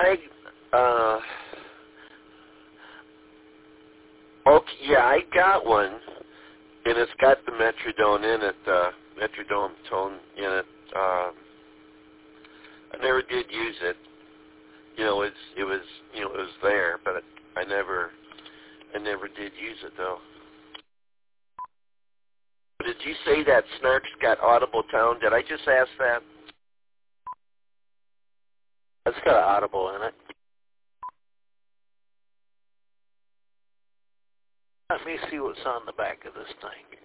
Okay, yeah, I got one, and it's got the Metrodome in it, Metrodome tone in it. I never did use it. It was there, but I never did use it though. Did you say that Snark's got audible tone? Did I just ask that? It's got audible in it. Let me see what's on the back of this thing.